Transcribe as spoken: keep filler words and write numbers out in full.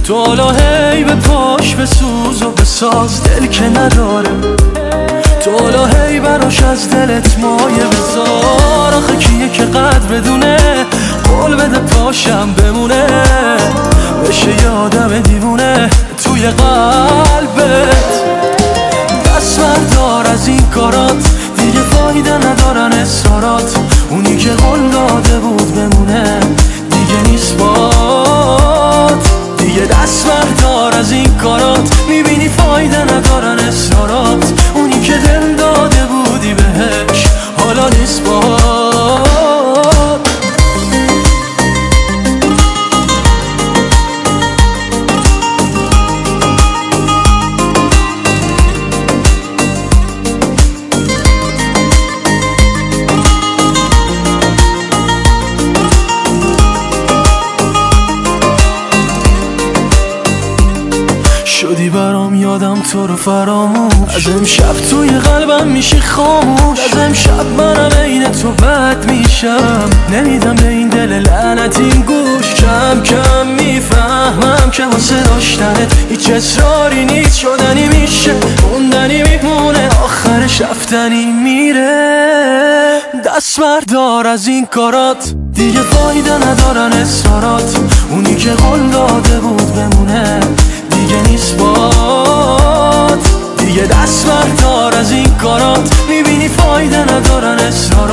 تو حالا هی به پاش بسوز و بساز دل که نداره، تو حالا هی براش از دلت مایه بذار. آخه کیه که قدر بدونه قول بده پاشم بمونه، بشه یه آدم دیوونه توی قلبت. دست بردار از این کارات، دیگه فایده ندارن اصرارات. اونی که قول داده بود بمونه دیگه نیست بات. دیگه دست بردار از این کارات، میبینی فایده ندارن اصرارات. اونی که دل داده بودی بهش حالا نیست بات. شدی برام یادم تو رو فراموش، از امشب توی قلبم میشی خاموش. از امشب منم عین تو بد میشم، نمیدم به این دل لعنتین گوش. کم کم میفهمم که واسه داشتنت هیچ اصراری نیست. شدنی میشه موندنی میمونه، آخرش رفتنی میره. دست بردار از این کارات، دیگه فایده ندارن اصرارات. اونی که قول داده بود بمونه دیگه نیست بات. دیگه دست بردار از این کارات، میبینی فایده ندارن اصرار.